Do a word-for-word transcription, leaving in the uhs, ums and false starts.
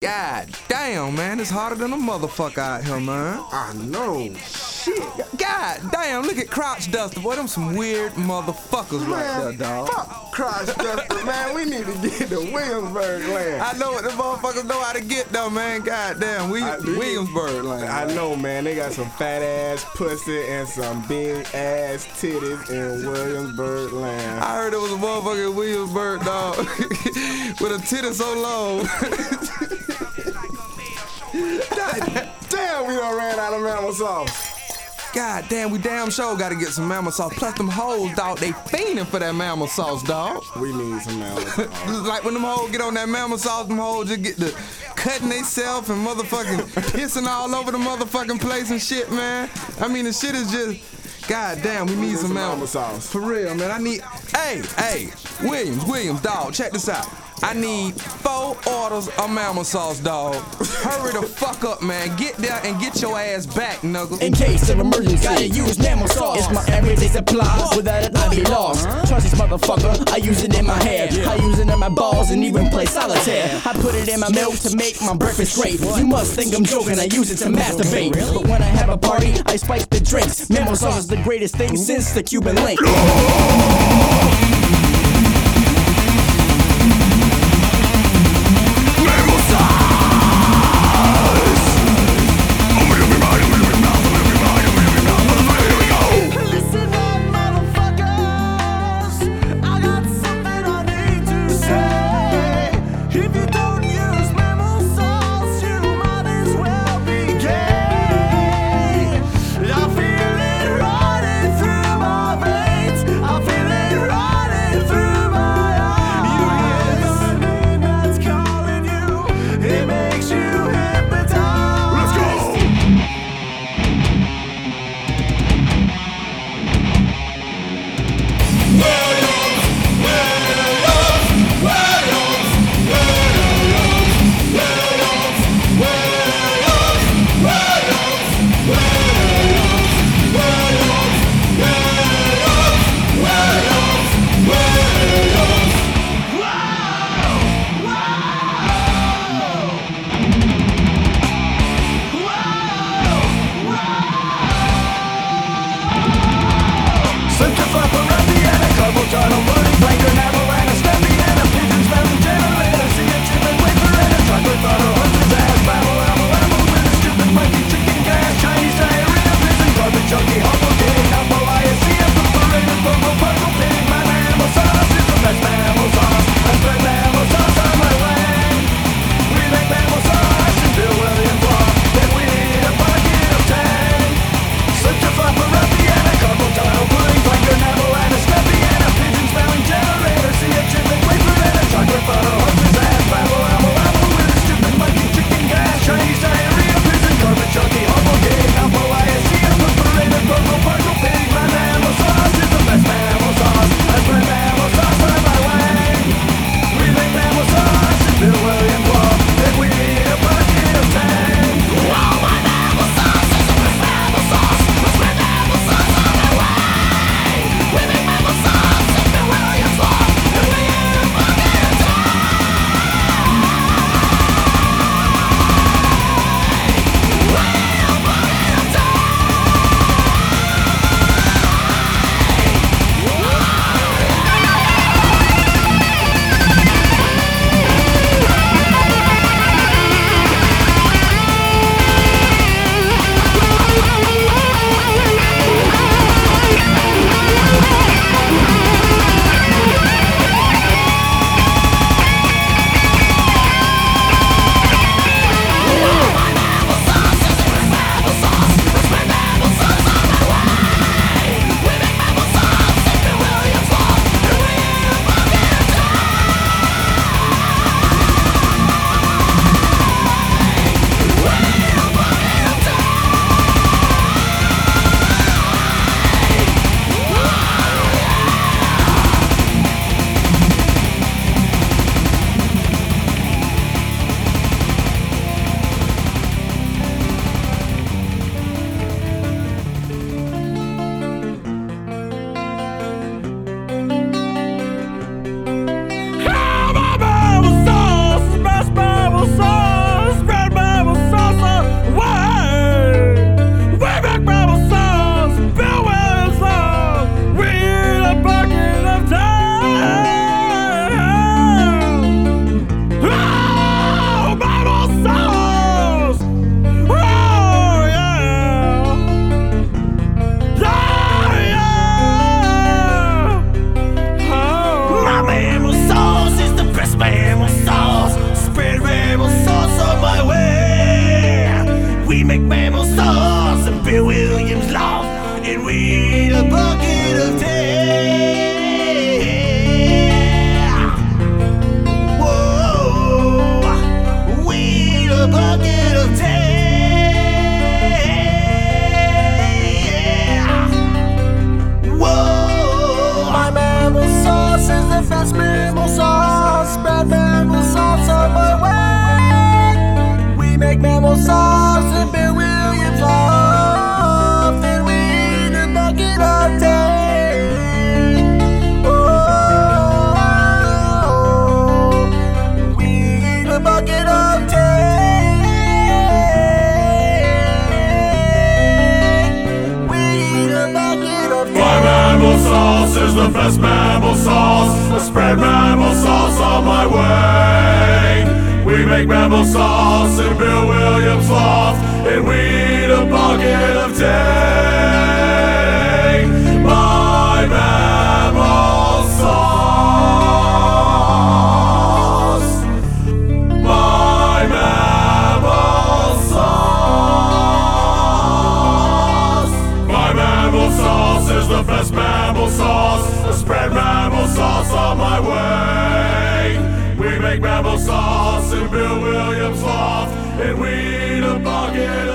God damn, man, it's harder than a motherfucker out here, man. I know. Shit. God damn, look at Crotch Duster, boy, them some weird motherfuckers Man, right there, dog. Fuck Crotch Duster, man. We need to get to Williamsburg land. I know what the motherfuckers know how to get though, man. God damn, we, I- Williamsburg land. I know, man. They got some fat ass pussy and some big ass titties in Williamsburg land. I heard it was a motherfucker in Williamsburg, dog, with a titty so long. God damn, we done ran out of mammal sauce. God damn, we damn sure gotta get some mammal sauce. Plus them hoes, dog, they fiending for that mammal sauce, dog. We need some mammal sauce. Like when them hoes get on that mammal sauce, them hoes just get the cutting theyself and motherfucking pissing all over the motherfucking place and shit, man. I mean, the shit is just, god damn, we need some mammal sauce. For real, man. I need, hey, hey, Williams, Williams, dog, check this out. I need four orders of mammal sauce, dog. Hurry the fuck up, man. Get there and get your ass back, nigga. In case of emergency, gotta use mammal sauce. It's my everyday supply. Without it, I'd be lost. Trust this motherfucker. I use it in my hair. I use it in my balls and even play solitaire. I put it in my milk to make my breakfast great. You must think I'm joking. I use it to masturbate. But when I have a party, I spice the drinks. Mammal sauce is the greatest thing since the Cuban link. I feel it running through my veins. I feel it running. We make mammal sauce and Bill Williams lost, and we eat a bucket of tail. Whoa, we eat a bucket of tail. Whoa, my mammal sauce is the best mammal sauce. Spread mammal sauce on my way. We make mammal sauce and Bill Williams off, and we eat a bucket of tail. Oh, we eat a bucket of tail. We eat a bucket of tail. My mammal sauce is the best mammal sauce. I spread mammal sauce on my way. We make mammal sauce and Bill Williams loft, and we eat a bucket of tay. My mammal sauce. My mammal sauce. My mammal sauce is the best mammal sauce. I spread mammal sauce on my way. We make mammal sauce and Bill Williams loft, and we eat a bucket